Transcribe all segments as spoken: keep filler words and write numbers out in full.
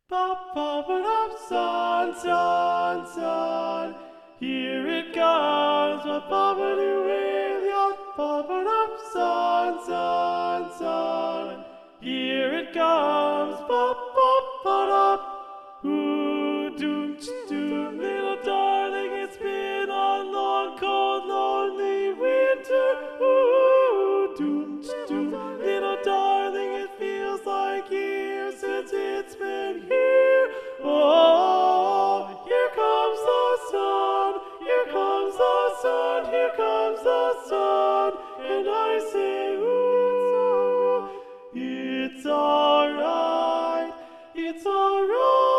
Pop, pop it up, son, son, son. Here it comes, pop, pop it away, pop it up, son, son, son. Here it comes, pop, pop, pop up. Ooh, doom, doom, little darling, it's been a long, cold, lonely winter. Ooh, doom, doom, little darling, it feels like years since it's been here. Oh, here comes the sun, here comes the sun, here comes the sun, and I say, ooh, it's alright, it's alright.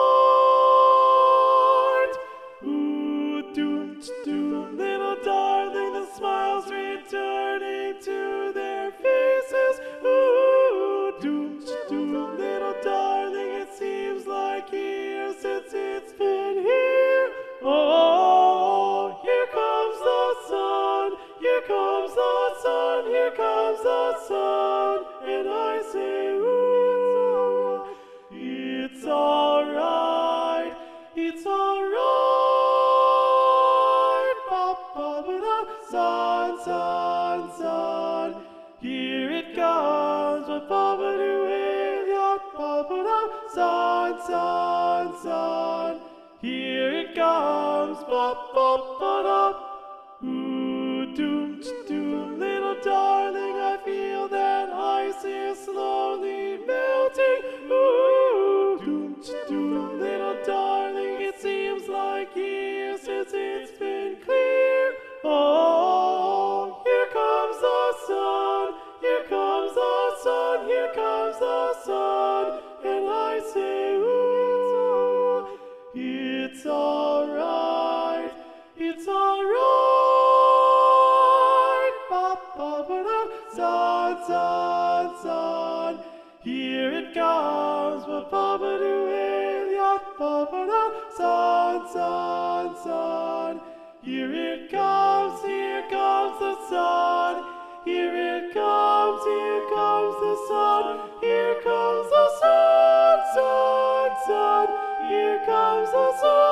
Ooh, doom, doom, little darling, the smiles returning to their faces. Ooh, doom, doom, little darling, it seems like years since it's been here. Oh, here comes the sun, here comes the sun, here comes the sun, and I say, ooh, it's alright, it's alright. Pop, pop it up, sun, sun, sun. Here it comes, pop, pop it away, pop it up, sun, sun, sun. Here it comes, pop, pop, pop up. Ooh, doom, doom, little darling, I feel that ice is slowly melting. Ooh, doom, doom, little darling, it seems like years since it's been clear. Oh, here comes the sun, here comes the sun, here comes the sun, and I say, ooh, it's alright, it's alright. Pop, pop it up, sun, sun, sun. Here it comes, pop, pop it away, pop it up, sun, sun, sun. Here it comes, here comes the sun. Here it comes, here comes the sun. Here comes the sun, sun, sun. Here comes the sun.